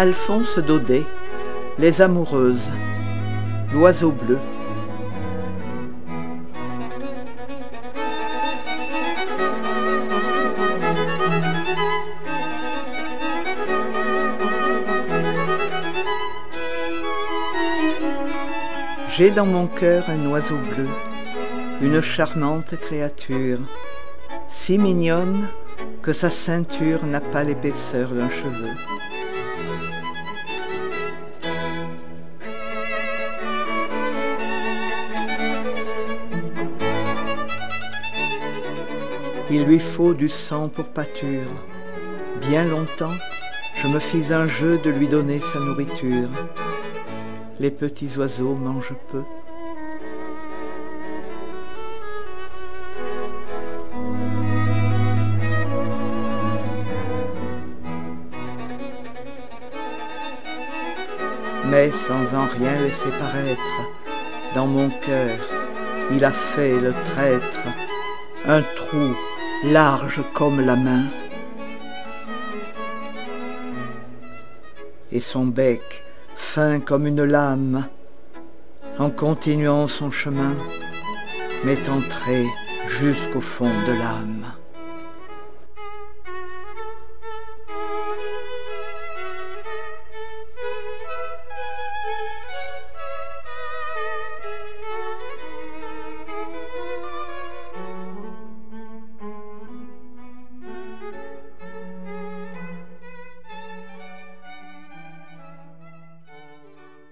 Alphonse Daudet, Les Amoureuses, l'oiseau bleu. J'ai dans mon cœur un oiseau bleu, une charmante créature, si mignonne que sa ceinture n'a pas l'épaisseur d'un cheveu. Il lui faut du sang pour pâture. Bien longtemps, je me fis un jeu de lui donner sa nourriture. Les petits oiseaux mangent peu. Mais sans en rien laisser paraître, dans mon cœur, il a fait le traître, un trou large comme la main. Et son bec, fin comme une lame, en continuant son chemin, m'est entré jusqu'au fond de l'âme.